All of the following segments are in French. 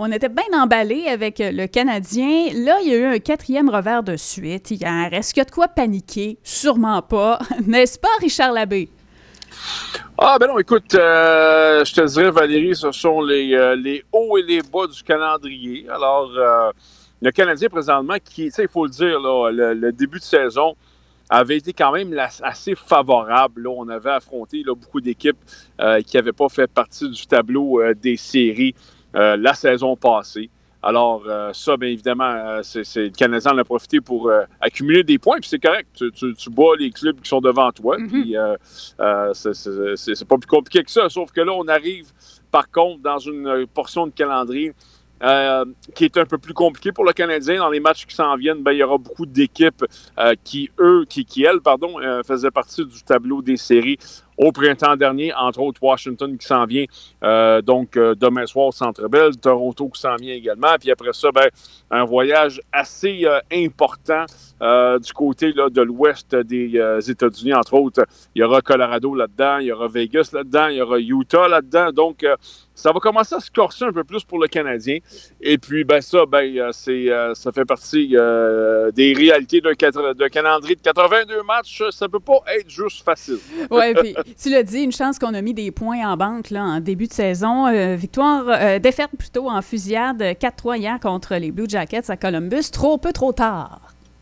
On était bien emballés avec le Canadien. Là, il y a eu un 4e revers de suite hier. Est-ce qu'il y a de quoi paniquer? Sûrement pas. N'est-ce pas, Richard Labbé? Ah, ben non, écoute, je te dirais, Valérie, ce sont les hauts et les bas du calendrier. Alors, le Canadien, présentement, qui, tu sais, il faut le dire, là, le début de saison avait été quand même assez favorable. Là, on avait affronté là, beaucoup d'équipes qui n'avaient pas fait partie du tableau des séries la saison passée. Alors, ça, bien évidemment, le Canadien en a profité pour accumuler des points, puis c'est correct. Tu bats les clubs qui sont devant toi, puis c'est pas plus compliqué que ça. Sauf que là, on arrive, par contre, dans une portion de calendrier qui est un peu plus compliqué pour le Canadien. Dans les matchs qui s'en viennent, ben, il y aura beaucoup d'équipes qui faisaient partie du tableau des séries au printemps dernier, entre autres Washington qui s'en vient demain soir au Centre Bell, Toronto qui s'en vient également, puis après ça, ben, un voyage assez important du côté là, de l'ouest des États-Unis, entre autres. Il y aura Colorado là-dedans, il y aura Vegas là-dedans, il y aura Utah là-dedans, donc ça va commencer à se corser un peu plus pour le Canadien. Et puis, ben ça ça fait partie des réalités d'un calendrier de 82 matchs. Ça peut pas être juste facile. Oui, puis tu l'as dit, une chance qu'on a mis des points en banque là, en début de saison. Défaite plutôt en fusillade 4-3 hier contre les Blue Jackets à Columbus. Trop tard.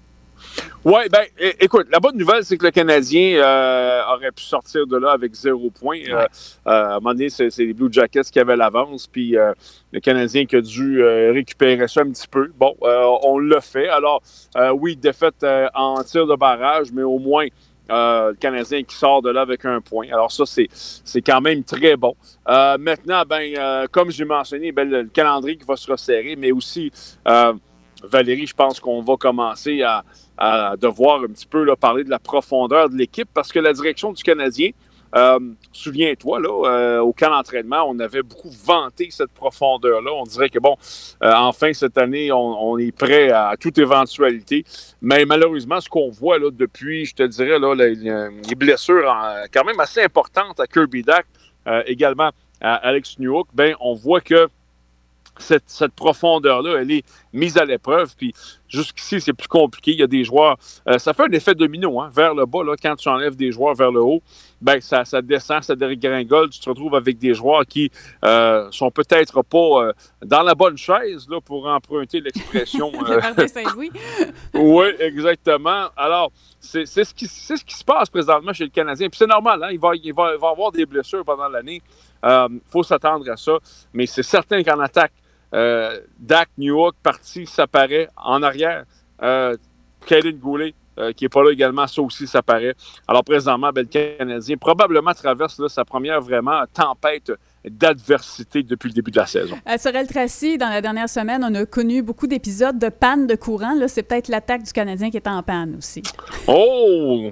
Oui, ben, écoute, la bonne nouvelle, c'est que le Canadien aurait pu sortir de là avec 0 point. Ouais. À un moment donné, c'est les Blue Jackets qui avaient l'avance, puis le Canadien qui a dû récupérer ça un petit peu. Bon, on l'a fait. Alors, oui, défaite en tir de barrage, mais au moins, le Canadien qui sort de là avec 1 point. Alors ça, c'est quand même très bon. Maintenant, comme j'ai mentionné, le calendrier qui va se resserrer, mais aussi, Valérie, je pense qu'on va commencer à devoir un petit peu là, parler de la profondeur de l'équipe parce que la direction du Canadien, souviens-toi, là, au camp d'entraînement, on avait beaucoup vanté cette profondeur-là. On dirait que, enfin, cette année, on est prêt à toute éventualité. Mais malheureusement, ce qu'on voit là, depuis, je te dirais, là, les blessures quand même assez importantes à Kirby Dach, également à Alex Newhook, on voit que cette profondeur-là, elle est mise à l'épreuve. Puis jusqu'ici, c'est plus compliqué. Il y a des joueurs... ça fait un effet domino vers le bas. Là, quand tu enlèves des joueurs vers le haut, ça descend, ça dégringole. Tu te retrouves avec des joueurs qui sont peut-être pas dans la bonne chaise, là, pour emprunter l'expression. Martin Saint-Louis. Oui, exactement. Alors, c'est ce qui se passe présentement chez le Canadien. Puis c'est normal, hein? Il va avoir des blessures pendant l'année. Faut s'attendre à ça. Mais c'est certain qu'en attaque, Dach, Newhook, parti, ça paraît. En arrière, Kaden Goulet, qui n'est pas là également, ça aussi, ça paraît. Alors, présentement, le Canadien probablement traverse là, sa première vraiment tempête d'adversité depuis le début de la saison. À Sorel-Tracy, dans la dernière semaine, on a connu beaucoup d'épisodes de panne de courant. Là, c'est peut-être l'attaque du Canadien qui est en panne aussi. Oh!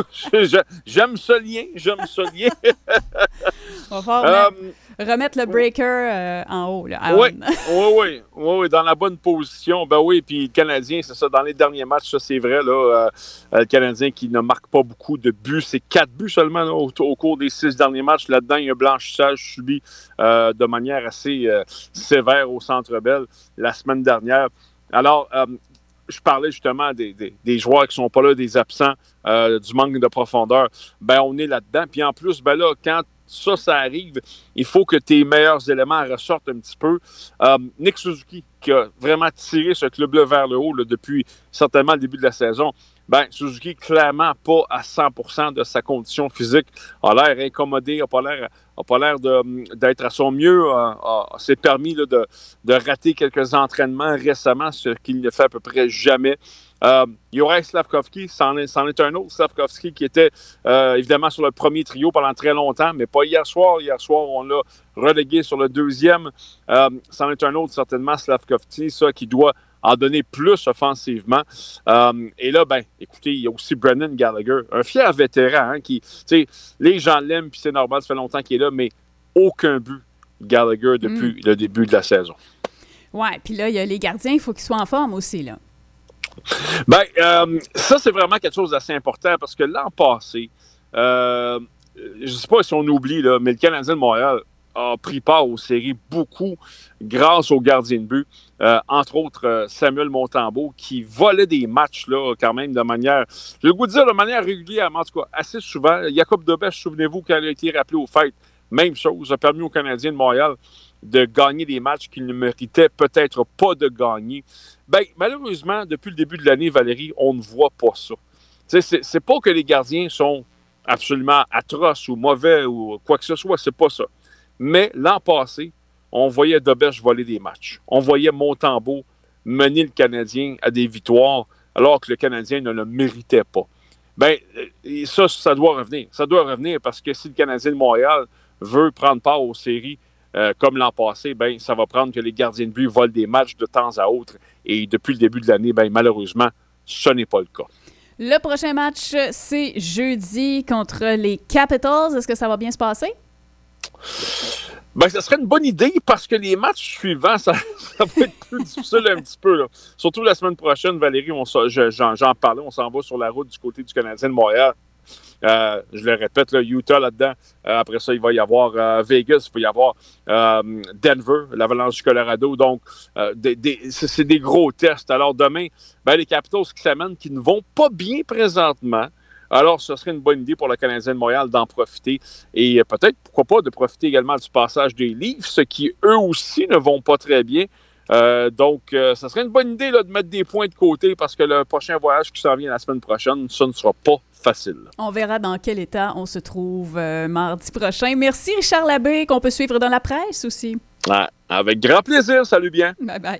J'aime ce lien, On va falloir remettre le breaker en haut. Là, oui, dans la bonne position. Ben oui, puis le Canadien, c'est ça, dans les derniers matchs, ça c'est vrai, là, le Canadien qui ne marque pas beaucoup de buts, c'est 4 buts seulement là, au cours des 6 derniers matchs. Là-dedans, il y a un blanchissage subi de manière assez sévère au Centre Bell la semaine dernière. Alors, je parlais justement des joueurs qui ne sont pas là, des absents, du manque de profondeur. On est là-dedans. Puis en plus, là, quand ça arrive, il faut que tes meilleurs éléments ressortent un petit peu. Nick Suzuki, qui a vraiment tiré ce club-là vers le haut là, depuis certainement le début de la saison, Suzuki, clairement pas à 100% de sa condition physique, a l'air incommodé, n'a pas l'air d'être à son mieux, s'est permis là, de rater quelques entraînements récemment, ce qu'il ne fait à peu près jamais. Juraj Slafkovský, c'en est un autre. Slafkovský qui était évidemment sur le premier trio pendant très longtemps, mais pas hier soir. Hier soir, on l'a relégué sur le deuxième. C'en est un autre, certainement, Slafkovský, ça, qui doit en donner plus offensivement. Et là, écoutez, il y a aussi Brendan Gallagher, un fier vétéran qui, tu sais, les gens l'aiment, puis c'est normal, ça fait longtemps qu'il est là, mais aucun but Gallagher depuis le début de la saison. Ouais, puis là, il y a les gardiens, il faut qu'ils soient en forme aussi, là. Ça, c'est vraiment quelque chose d'assez important parce que l'an passé, je ne sais pas si on oublie, là, mais le Canadien de Montréal a pris part aux séries beaucoup grâce aux gardiens de but. Entre autres, Samuel Montembeault, qui volait des matchs là, quand même de manière, j'ai le goût de dire de manière régulière, mais en tout cas assez souvent. Jacob Debèche, souvenez-vous, quand il a été rappelé aux fêtes, même chose, a permis aux Canadiens de Montréal de gagner des matchs qu'ils ne méritaient peut-être pas de gagner. Bien, malheureusement, depuis le début de l'année, Valérie, on ne voit pas ça. C'est pas que les gardiens sont absolument atroces ou mauvais ou quoi que ce soit, c'est pas ça. Mais l'an passé, on voyait Debèche voler des matchs. On voyait Montembeault mener le Canadien à des victoires alors que le Canadien ne le méritait pas. Bien, ça doit revenir. Ça doit revenir parce que si le Canadien de Montréal veut prendre part aux séries comme l'an passé, ben, ça va prendre que les gardiens de but volent des matchs de temps à autre. Et depuis le début de l'année, ben, malheureusement, ce n'est pas le cas. Le prochain match, c'est jeudi contre les Capitals. Est-ce que ça va bien se passer? Ben, ça serait une bonne idée parce que les matchs suivants, ça va être plus difficile un petit peu. Là. Surtout la semaine prochaine, Valérie, j'en parlais, on s'en va sur la route du côté du Canadien de Montréal. Je le répète, là, Utah là-dedans. Après ça, il va y avoir Vegas, il va y avoir Denver, l'Avalanche du Colorado. Donc, c'est des gros tests. Alors, demain, ben, les Capitals qui s'amènent, qui ne vont pas bien présentement. Alors, ce serait une bonne idée pour le Canadien de Montréal d'en profiter. Et peut-être, pourquoi pas, de profiter également du passage des Leafs, qui, eux aussi, ne vont pas très bien. Donc, ça serait une bonne idée là, de mettre des points de côté parce que le prochain voyage qui s'en vient la semaine prochaine, ça ne sera pas facile. On verra dans quel état on se trouve mardi prochain. Merci Richard Labbé, qu'on peut suivre dans la presse aussi. Avec grand plaisir. Salut bien. Bye bye.